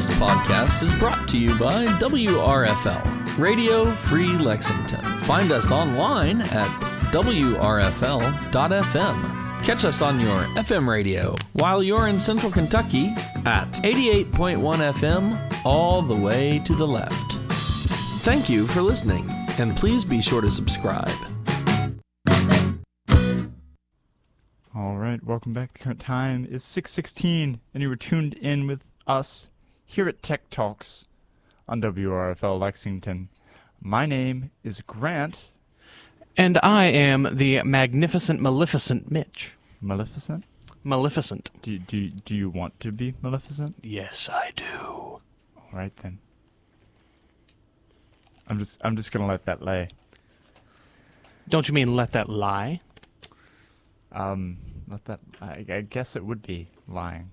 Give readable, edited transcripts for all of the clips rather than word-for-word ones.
This podcast is brought to you by WRFL, Radio Free Lexington. Find us online at wrfl.fm. Catch us on your FM radio while you're in Central Kentucky at 88.1 FM, all the way to the left. Thank you for listening, and please be sure to subscribe. All right, welcome back. The current time is 6:16, and you were tuned in with us here at Tech Talks on WRFL Lexington. My name is Grant. And I am the magnificent, maleficent Mitch. Maleficent? Maleficent. Do you want to be Maleficent? Yes, I do. All right, then. I'm just gonna let that lay. Don't you mean let that lie? Let that. I guess it would be lying.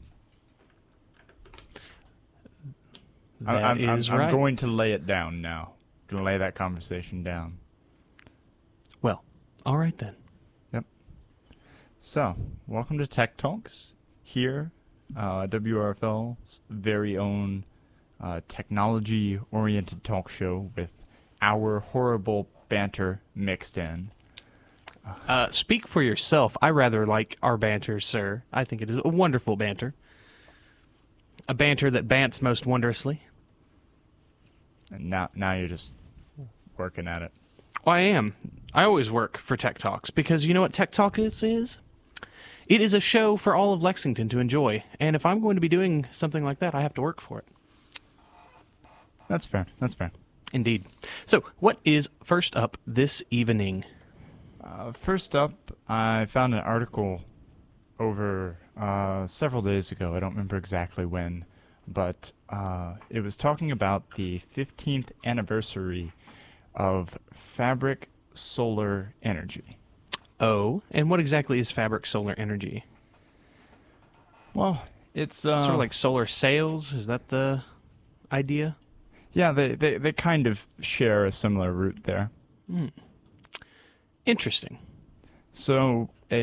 That is right. I'm going to lay it down now. Going to lay that conversation down. Well, all right then. Yep. So, welcome to Tech Talks here, WRFL's very own technology-oriented talk show with our horrible banter mixed in. Speak for yourself. I rather like our banter, sir. I think it is a wonderful banter. A banter that bants most wondrously. And now you're just working at it. Well, I am. I always work for Tech Talks because you know what Tech Talk is? It is a show for all of Lexington to enjoy. And if I'm going to be doing something like that, I have to work for it. That's fair. That's fair. Indeed. So, what is first up this evening? First up, I found an article over several days ago. I don't remember exactly when, but it was talking about the 15th anniversary of Fabric Solar Energy. Oh, and what exactly is Fabric Solar Energy? Well, it's sort of like solar sails. Is that the idea? Yeah, they kind of share a similar root there. Interesting. So let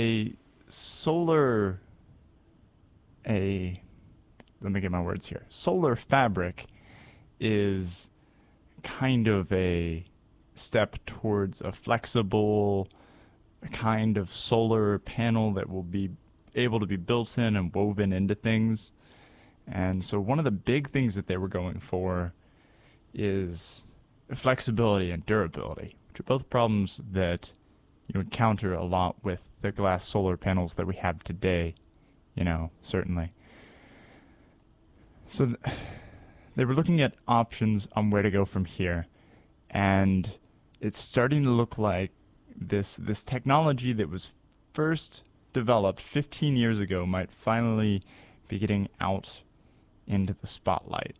me get my words here. Solar fabric is kind of a step towards a flexible kind of solar panel that will be able to be built in and woven into things. And so one of the big things that they were going for is flexibility and durability, which are both problems that you encounter a lot with the glass solar panels that we have today, certainly. So they were looking at options on where to go from here, and it's starting to look like this technology that was first developed 15 years ago might finally be getting out into the spotlight.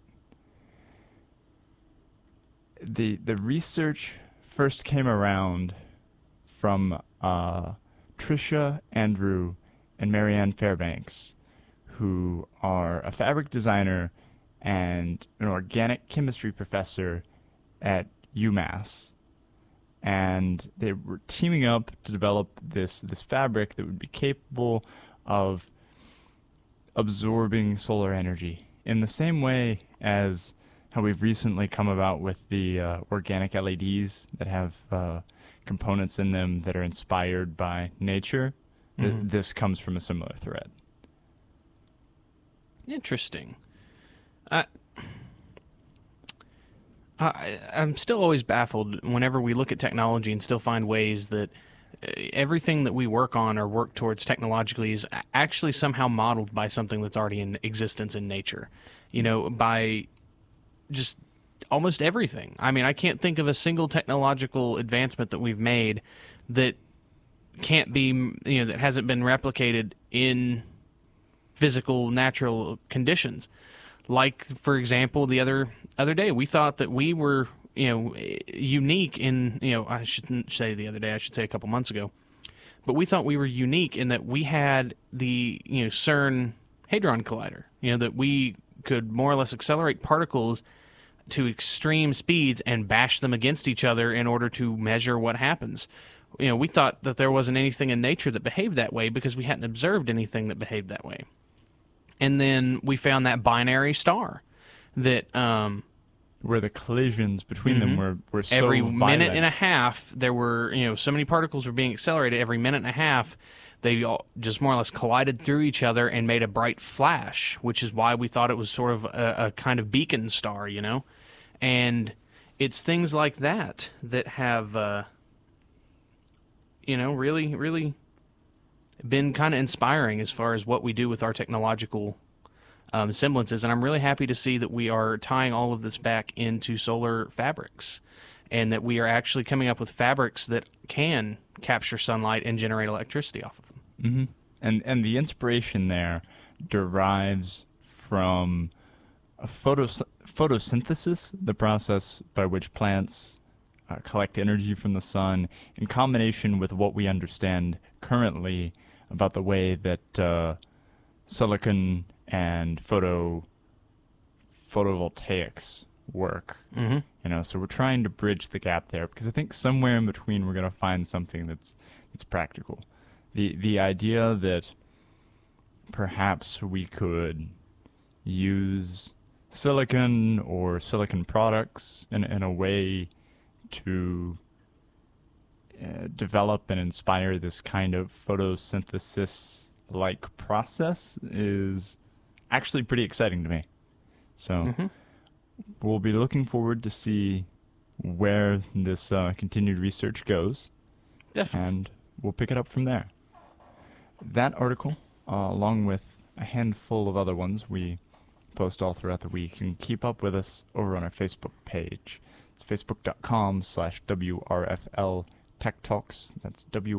The research first came around from Tricia Andrew and Marianne Fairbanks, who are a fabric designer and an organic chemistry professor at UMass. And they were teaming up to develop this fabric that would be capable of absorbing solar energy in the same way as how we've recently come about with the organic LEDs that have components in them that are inspired by nature. Mm-hmm. This comes from a similar thread. Interesting. I'm still always baffled whenever we look at technology and still find ways that everything that we work on or work towards technologically is actually somehow modeled by something that's already in existence in nature. By just almost everything. I mean, I can't think of a single technological advancement that we've made that can't be, that hasn't been replicated in physical, natural conditions. Like, for example, the other day, we thought that we were, unique in, I shouldn't say the other day, I should say a couple months ago, but we thought we were unique in that we had the, CERN Hadron Collider, that we could more or less accelerate particles to extreme speeds and bash them against each other in order to measure what happens. We thought that there wasn't anything in nature that behaved that way because we hadn't observed anything that behaved that way. And then we found that binary star that where the collisions between them were so every violent. minute and a half there were, so many particles were being accelerated. Every minute and a half they all just more or less collided through each other and made a bright flash, which is why we thought it was sort of a kind of beacon star, And it's things like that that have, really, really been kind of inspiring as far as what we do with our technological semblances. And I'm really happy to see that we are tying all of this back into solar fabrics, and that we are actually coming up with fabrics that can capture sunlight and generate electricity off of them. Mm-hmm. And the inspiration there derives from photosynthesis, the process by which plants collect energy from the sun, in combination with what we understand currently about the way that silicon and photovoltaics work. Mm-hmm. So we're trying to bridge the gap there, because I think somewhere in between we're going to find something that's practical. The idea that perhaps we could use silicon or silicon products in a way to develop and inspire this kind of photosynthesis-like process is actually pretty exciting to me. So we'll be looking forward to see where this continued research goes. Definitely. And we'll pick it up from there. That article, along with a handful of other ones we post all throughout the week, you can keep up with us over on our Facebook page. It's facebook.com/WRFL Tech Talks. That's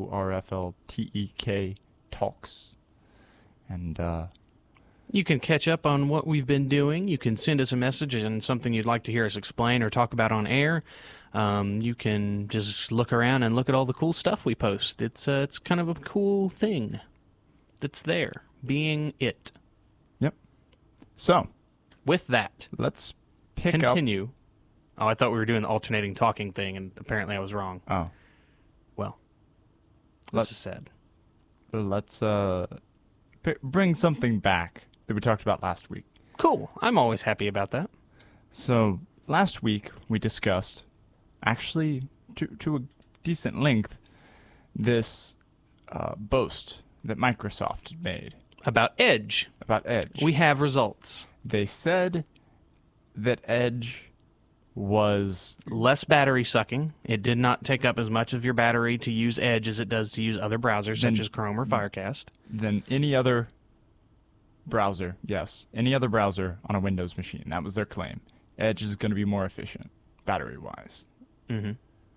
WRFLTEK Talks. And you can catch up on what we've been doing. You can send us a message and something you'd like to hear us explain or talk about on air. You can just look around and look at all the cool stuff we post. It's kind of a cool thing that's there, being it. Yep. So, with that, let's pick continue. Oh, I thought we were doing the alternating talking thing, and apparently I was wrong. Oh. Well, this is sad. Let's bring something back that we talked about last week. Cool. I'm always happy about that. So, last week we discussed, actually to a decent length, this boast that Microsoft had made. About Edge. About Edge. We have results. They said that Edge was less battery sucking. It did not take up as much of your battery to use Edge as it does to use other browsers such as Chrome or Firecast. Than any other browser, yes. Any other browser on a Windows machine. That was their claim. Edge is going to be more efficient, battery-wise. Mm-hmm.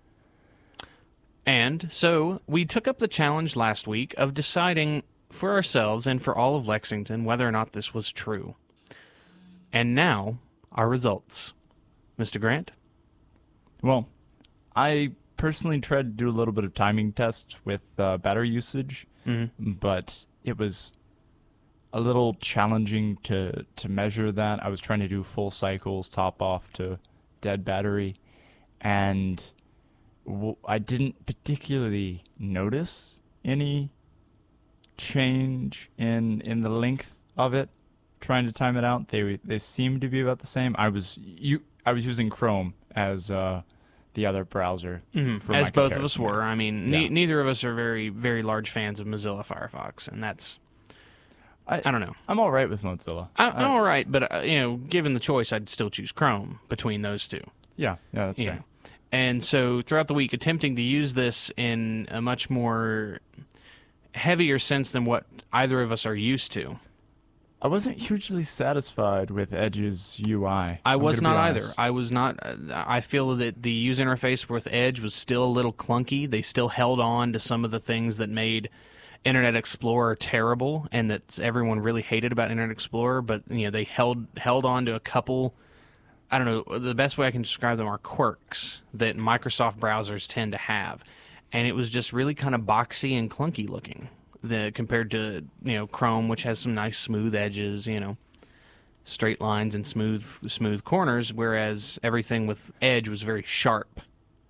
And so we took up the challenge last week of deciding for ourselves and for all of Lexington whether or not this was true. And now, our results. Mr. Grant? Well, I personally tried to do a little bit of timing tests with battery usage, but it was a little challenging to measure that. I was trying to do full cycles, top off to dead battery, and I didn't particularly notice any change in the length of it. Trying to time it out, they seemed to be about the same. I was using Chrome as the other browser. For as my both of us comparison. were. I mean, Yeah. neither of us are very, very large fans of Mozilla Firefox, and that's I don't know. I'm all right with Mozilla. I'm all right, but given the choice, I'd still choose Chrome between those two. Yeah, that's You fair. know. And so throughout the week, attempting to use this in a much more heavier sense than what either of us are used to. I wasn't hugely satisfied with Edge's UI. I was not either. Honest. I was not. I feel that the user interface with Edge was still a little clunky. They still held on to some of the things that made Internet Explorer terrible, and that everyone really hated about Internet Explorer. But they held on to a couple. I don't know. The best way I can describe them are quirks that Microsoft browsers tend to have, and it was just really kind of boxy and clunky looking. Compared to Chrome, which has some nice smooth edges, straight lines and smooth corners, whereas everything with Edge was very sharp.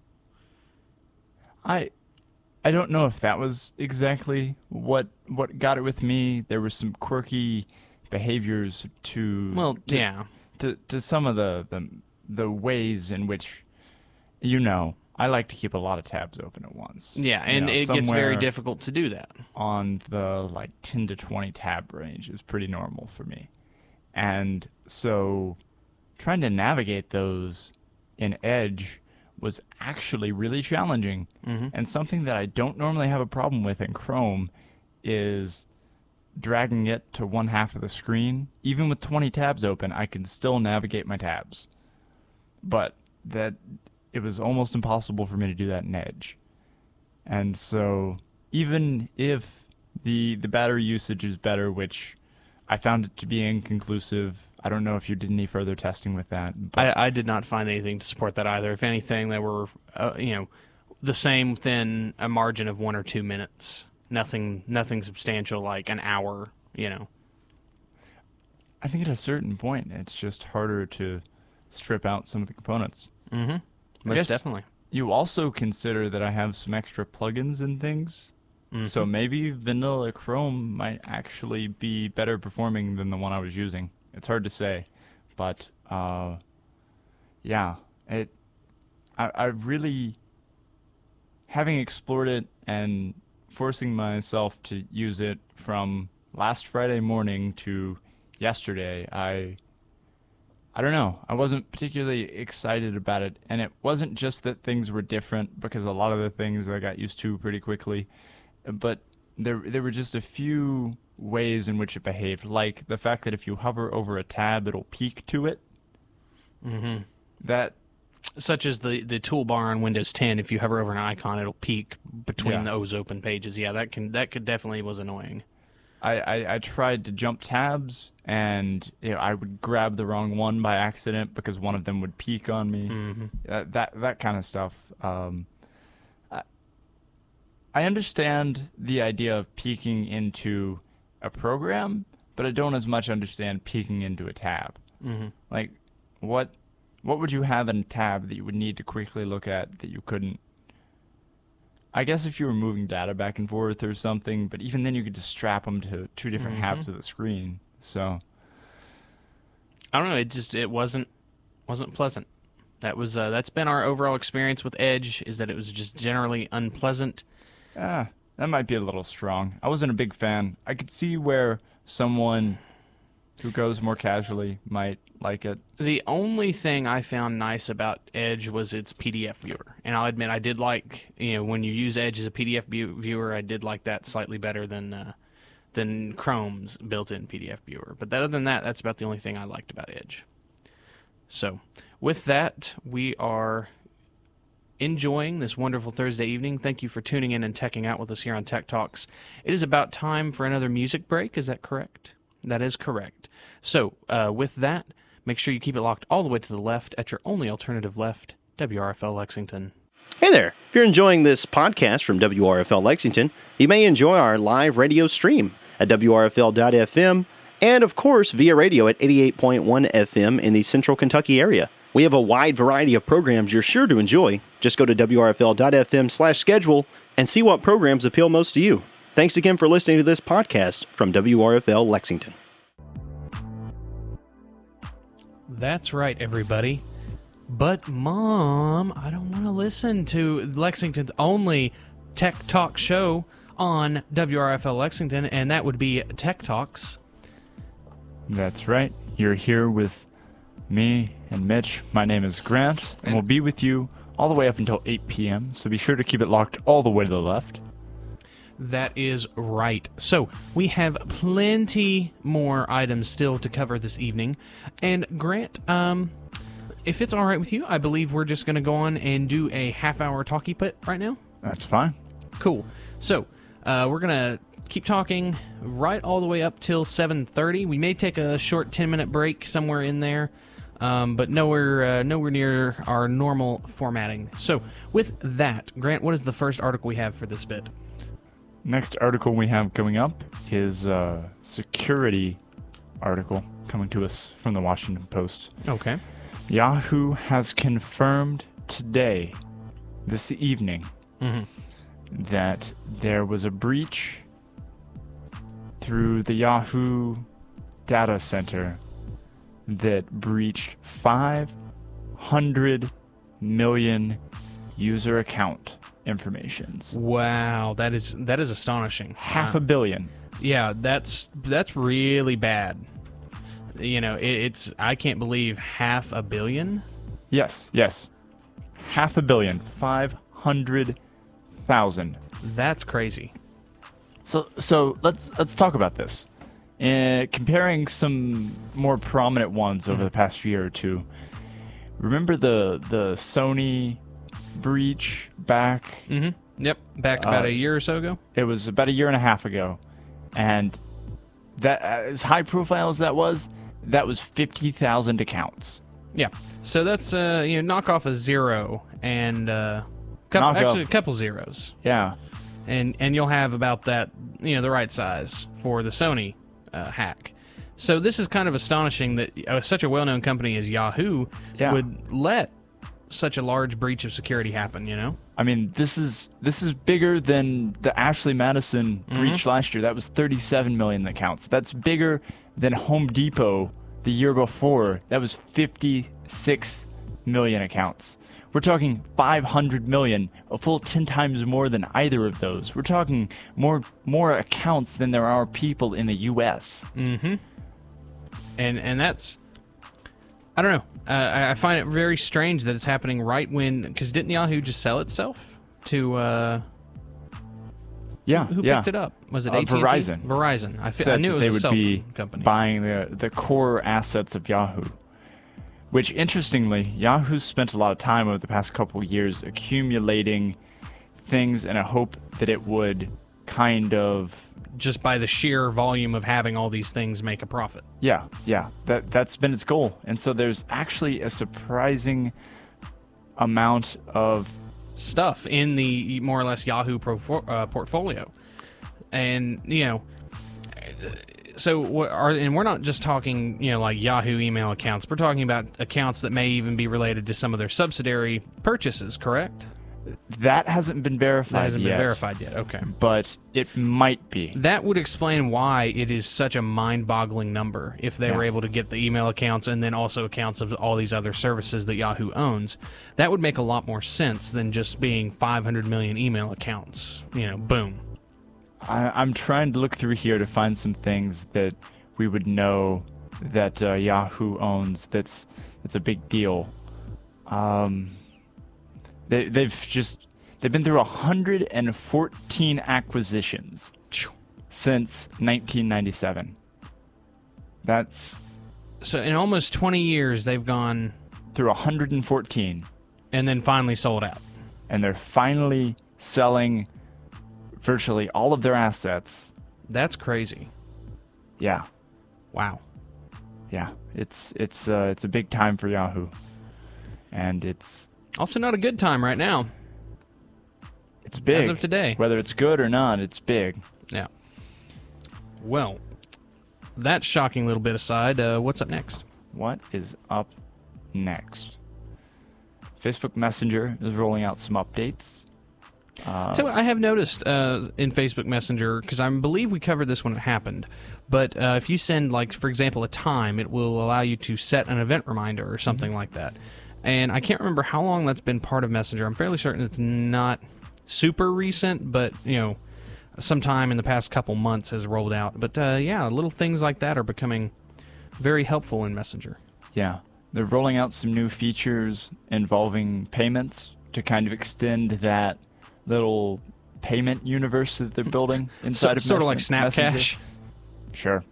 I don't know if that was exactly what got it with me. There were some quirky behaviors to to some of the ways in which, I like to keep a lot of tabs open at once. Yeah, and it gets very difficult to do that. On the 10 to 20 tab range is pretty normal for me. And so trying to navigate those in Edge was actually really challenging. Mm-hmm. And something that I don't normally have a problem with in Chrome is dragging it to one half of the screen. Even with 20 tabs open, I can still navigate my tabs. But it was almost impossible for me to do that in Edge. And so even if the battery usage is better, which I found it to be inconclusive, I don't know if you did any further testing with that. But I did not find anything to support that either. If anything, they were, the same within a margin of 1 or 2 minutes. Nothing substantial like an hour, I think at a certain point, it's just harder to strip out some of the components. Mm-hmm. Most definitely. You also consider that I have some extra plugins and things. Mm-hmm. So maybe vanilla Chrome might actually be better performing than the one I was using. It's hard to say. But, I really, having explored it and forcing myself to use it from last Friday morning to yesterday, I don't know. I wasn't particularly excited about it, and it wasn't just that things were different, because a lot of the things I got used to pretty quickly, but there were just a few ways in which it behaved, like the fact that if you hover over a tab, it'll peek to it. Mm-hmm. That, such as the toolbar on Windows 10, if you hover over an icon, it'll peek between those open pages. Yeah, that could definitely was annoying. I tried to jump tabs, and I would grab the wrong one by accident because one of them would peek on me. Mm-hmm. That kind of stuff. I understand the idea of peeking into a program, but I don't as much understand peeking into a tab. Mm-hmm. Like, what would you have in a tab that you would need to quickly look at that you couldn't? I guess if you were moving data back and forth or something, but even then you could just strap them to two different halves of the screen. So I don't know. It wasn't pleasant. That's been our overall experience with Edge, is that it was just generally unpleasant. That might be a little strong. I wasn't a big fan. I could see where someone who goes more casually might like it. The only thing I found nice about Edge was its PDF viewer. And I'll admit, I did like, when you use Edge as a PDF viewer, I did like that slightly better than Chrome's built-in PDF viewer. But other than that, that's about the only thing I liked about Edge. So, with that, we are enjoying this wonderful Thursday evening. Thank you for tuning in and teching out with us here on Tech Talks. It is about time for another music break. Is that correct? That is correct. So, with that, make sure you keep it locked all the way to the left at your only alternative left, WRFL Lexington. Hey there. If you're enjoying this podcast from WRFL Lexington, you may enjoy our live radio stream at WRFL.FM and, of course, via radio at 88.1 FM in the Central Kentucky area. We have a wide variety of programs you're sure to enjoy. Just go to WRFL.FM/schedule and see what programs appeal most to you. Thanks again for listening to this podcast from WRFL Lexington. That's right, everybody. But, Mom, I don't want to listen to Lexington's only Tech Talk show on WRFL Lexington, and that would be Tech Talks. That's right. You're here with me and Mitch. My name is Grant, and we'll be with you all the way up until 8 p.m., so be sure to keep it locked all the way to the left. That is right. So, we have plenty more items still to cover this evening. And Grant, if it's all right with you, I believe we're just going to go on and do a half-hour talkie pit right now. That's fine. Cool. So, we're going to keep talking right all the way up till 7:30. We may take a short 10-minute break somewhere in there, but nowhere near our normal formatting. So, with that, Grant, what is the first article we have for this bit? Next article we have coming up is a security article coming to us from the Washington Post. Okay. Yahoo has confirmed today, this evening, that there was a breach through the Yahoo data center that breached 500 million user account informations. Wow, that is astonishing. Half a billion. Yeah, that's really bad. You know, it's I can't believe 500 million. Yes. Half a billion. 500,000. That's crazy. So let's talk about this. Comparing some more prominent ones over the past year or two. Remember the Sony breach back? Mm-hmm. Yep, back about a year or so ago. It was about a year and a half ago, and that as high profile as that was 50,000 accounts. Yeah, so that's knock off a zero and actually a couple zeros. Yeah, and you'll have about that, the right size for the Sony hack. So this is kind of astonishing that such a well-known company as Yahoo would let such a large breach of security happen. I mean, this is bigger than the Ashley Madison breach last year. That was 37 million accounts. That's bigger than Home Depot the year before. That was 56 million accounts. We're talking 500 million, a full 10 times more than either of those. We're talking more accounts than there are people in the U.S. Mm-hmm. And that's, I don't know. I find it very strange that it's happening right when, because didn't Yahoo just sell itself to? Who picked it up? Was it AT&T? Verizon. Verizon. I knew it was they a would cell be company. buying the core assets of Yahoo. Which, interestingly, Yahoo's spent a lot of time over the past couple of years accumulating things in a hope that it would kind of... Just by the sheer volume of having all these things make a profit. Yeah. That's been its goal. And so there's actually a surprising amount of... stuff in the more or less Yahoo portfolio. And, so we're not just talking, like Yahoo email accounts. We're talking about accounts that may even be related to some of their subsidiary purchases, correct? That hasn't been verified yet. That hasn't been verified yet, okay. But it might be. That would explain why it is such a mind-boggling number if they were able to get the email accounts and then also accounts of all these other services that Yahoo owns. That would make a lot more sense than just being 500 million email accounts. Boom. I'm trying to look through here to find some things that we would know that Yahoo owns that's a big deal. They've been through 114 acquisitions since 1997. That's so in almost 20 years they've gone through 114 and then finally sold out. And they're finally selling virtually all of their assets. That's crazy. Yeah. Wow. Yeah. It's a big time for Yahoo. And it's also not a good time right now. It's big. As of today. Whether it's good or not, it's big. Yeah. Well, that shocking little bit aside, what's up next? What is up next? Facebook Messenger is rolling out some updates. So I have noticed in Facebook Messenger, because I believe we covered this when it happened, but if you send, like, for example, a time, it will allow you to set an event reminder or something like that. And I can't remember how long that's been part of Messenger. I'm fairly certain it's not super recent, but, sometime in the past couple months has rolled out. But, little things like that are becoming very helpful in Messenger. Yeah. They're rolling out some new features involving payments to kind of extend that little payment universe that they're building inside of sort of like Snapcash. Sure.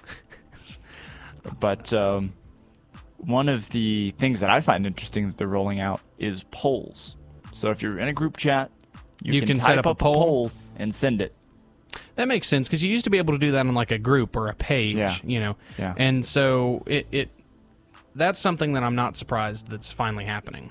But one of the things that I find interesting that they're rolling out is polls. So if you're in a group chat, you can set type up a poll and send it. That makes sense, because you used to be able to do that on like a group or a page, Yeah. And so it that's something that I'm not surprised that's finally happening.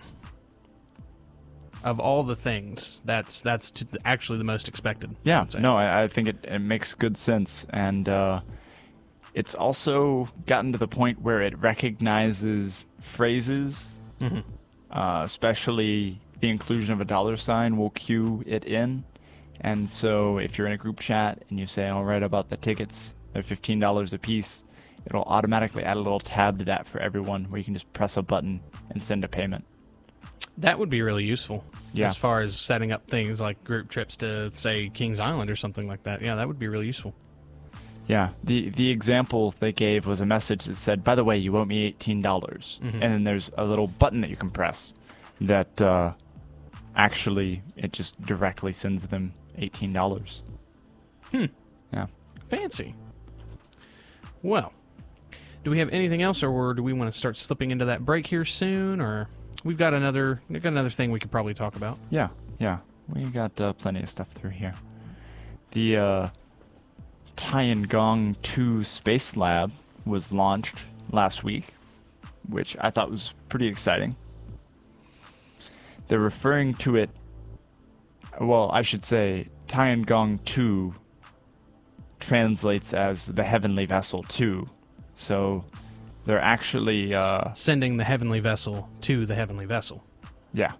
Of all the things, that's actually the most expected. Yeah, no, I think it makes good sense. And it's also gotten to the point where it recognizes phrases, especially the inclusion of a $sign will cue it in. And so if you're in a group chat and you say, I'll write about the tickets, they're $15 a piece, it'll automatically add a little tab to that for everyone where you can just press a button and send a payment. That would be really useful. Yeah. As far as setting up things like group trips to, say, Kings Island or something like that. Yeah, that would be really useful. Yeah, the example they gave was a message that said, by the way, you owe me $18. And then there's a little button that you can press that actually it just directly sends them $18. Yeah. Fancy. Well, do we have anything else, or do we want to start slipping into that break here soon, or we've got another thing we could probably talk about? Yeah. We got plenty of stuff through here. The Tiangong 2 Space Lab was launched last week, which I thought was pretty exciting. They're referring to it, well, I should say Tiangong 2 translates as the Heavenly Vessel 2. So they're actually sending the Heavenly Vessel to the Heavenly Vessel. Yeah.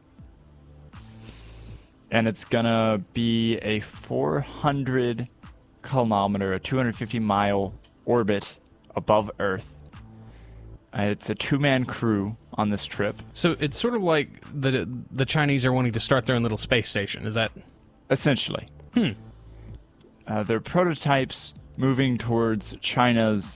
And it's gonna be a 400 kilometer, a 250-mile orbit above Earth. It's a two-man crew on this trip. So it's sort of like the Chinese are wanting to start their own little space station. Is that? Essentially. They're prototypes moving towards China's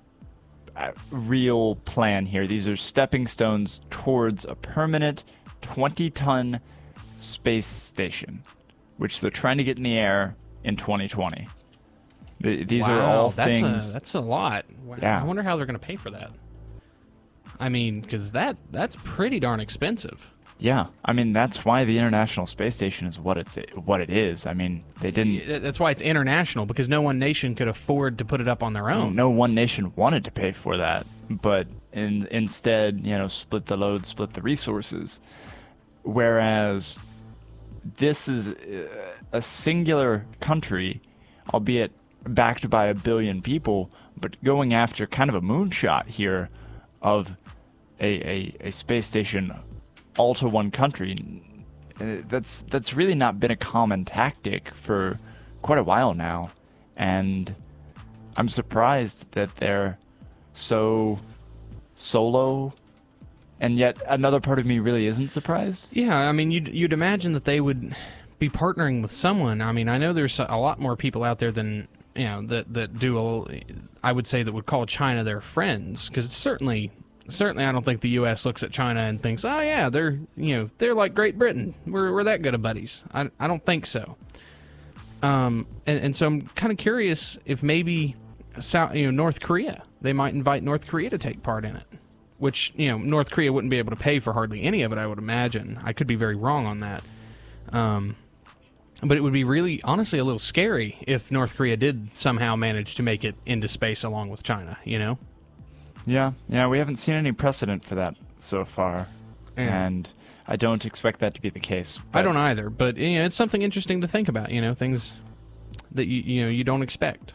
real plan here. These are stepping stones towards a permanent 20-ton space station, which they're trying to get in the air in 2020. These are all things. That's a lot. Wow. Yeah. I wonder how they're going to pay for that. I mean, because that's pretty darn expensive. Yeah, I mean that's why the International Space Station is what it is. I mean, they didn't. That's why it's international, because no one nation could afford to put it up on their own. No one nation wanted to pay for that, but instead, split the load, split the resources. Whereas this is a singular country, albeit backed by 1 billion people, but going after kind of a moonshot here of a space station all to one country. That's really not been a common tactic for quite a while now, and I'm surprised that they're so solo, and yet another part of me really isn't surprised. Yeah, I mean, you'd imagine that they would be partnering with someone. I mean, I know there's a lot more people out there than that do. I would say that would call China their friends, because certainly I don't think the U.S. looks at China and thinks, oh yeah, they're like Great Britain. We're that good of buddies. I don't think so. And so I'm kind of curious if maybe North Korea, they might invite North Korea to take part in it, which North Korea wouldn't be able to pay for hardly any of it, I would imagine. I could be very wrong on that. But it would be really, honestly, a little scary if North Korea did somehow manage to make it into space along with China, Yeah, we haven't seen any precedent for that so far, and I don't expect that to be the case. I don't either, but it's something interesting to think about. Things that you don't expect.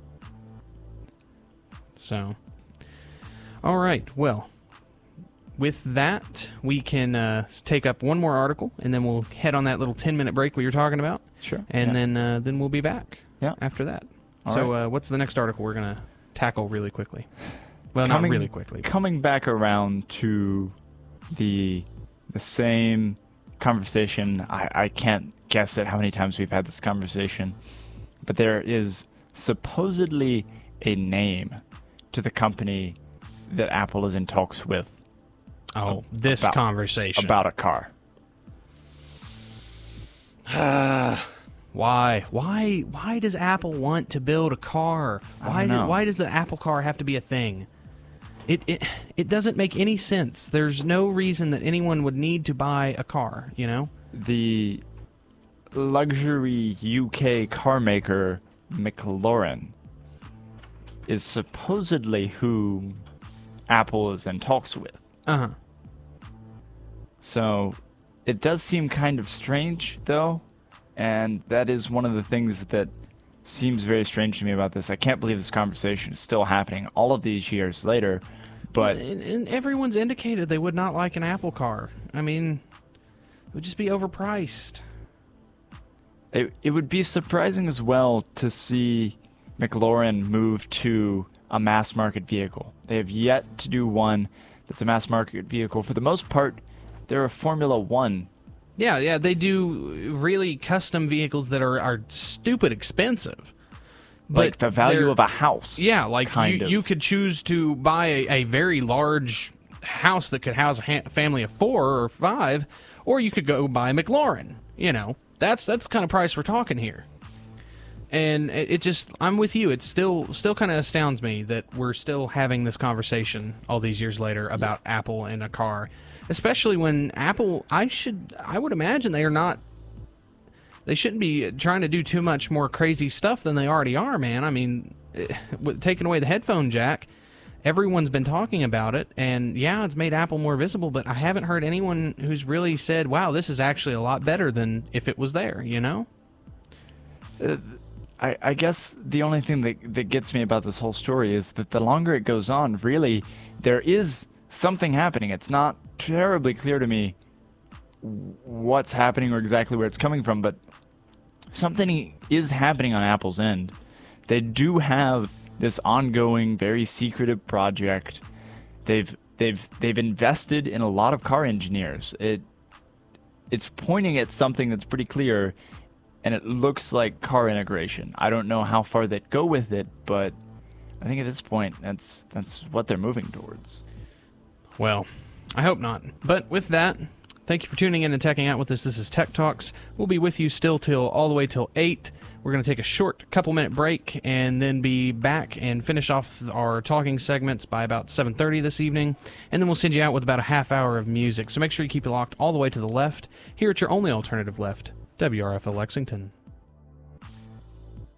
So, all right, well, with that, we can take up one more article, and then we'll head on that little 10-minute break we were talking about. Sure. And then we'll be back. Yeah. After that. All so, right. What's the next article we're gonna tackle really quickly? Well, not really quickly. Coming back around to the same conversation, I can't guess at how many times we've had this conversation, but there is supposedly a name to the company that Apple is in talks with. Oh, this conversation. About a car. Why? Why does Apple want to build a car? Why does the Apple car have to be a thing? It doesn't make any sense. There's no reason that anyone would need to buy a car, The luxury UK car maker McLaren is supposedly who Apple is in talks with. Uh-huh. So it does seem kind of strange, though, and that is one of the things that seems very strange to me about this. I can't believe this conversation is still happening all of these years later, but... And everyone's indicated they would not like an Apple car. I mean, it would just be overpriced. It would be surprising as well to see McLaren move to a mass market vehicle. They have yet to do one that's a mass market vehicle. For the most part, they're a Formula One. Yeah, they do really custom vehicles that are stupid expensive. But Like the value of a house. Yeah, like you could choose to buy a very large house that could house a family of 4 or 5, or you could go buy a McLaren. You know, that's the kind of price we're talking here. And it just, I'm with you. It still kind of astounds me that we're still having this conversation all these years later about Apple and a car, especially when Apple, I would imagine they shouldn't be trying to do too much more crazy stuff than they already are, man. I mean, with taking away the headphone jack, everyone's been talking about it, and yeah, it's made Apple more visible, but I haven't heard anyone who's really said, wow, this is actually a lot better than if it was there, you know? I guess the only thing that gets me about this whole story is that the longer it goes on, really, there is something happening. It's not terribly clear to me what's happening or exactly where it's coming from, but something is happening on Apple's end. They do have this ongoing, very secretive project. They've invested in a lot of car engineers. It's pointing at something that's pretty clear, and it looks like car integration. I don't know how far they'd go with it, but I think at this point, that's what they're moving towards. Well, I hope not. But with that, thank you for tuning in and checking out with us. This is Tech Talks. We'll be with you still all the way till 8. We're going to take a short couple-minute break and then be back and finish off our talking segments by about 7:30 this evening. And then we'll send you out with about a half hour of music. So make sure you keep it locked all the way to the left here at your only alternative left, WRFL Lexington.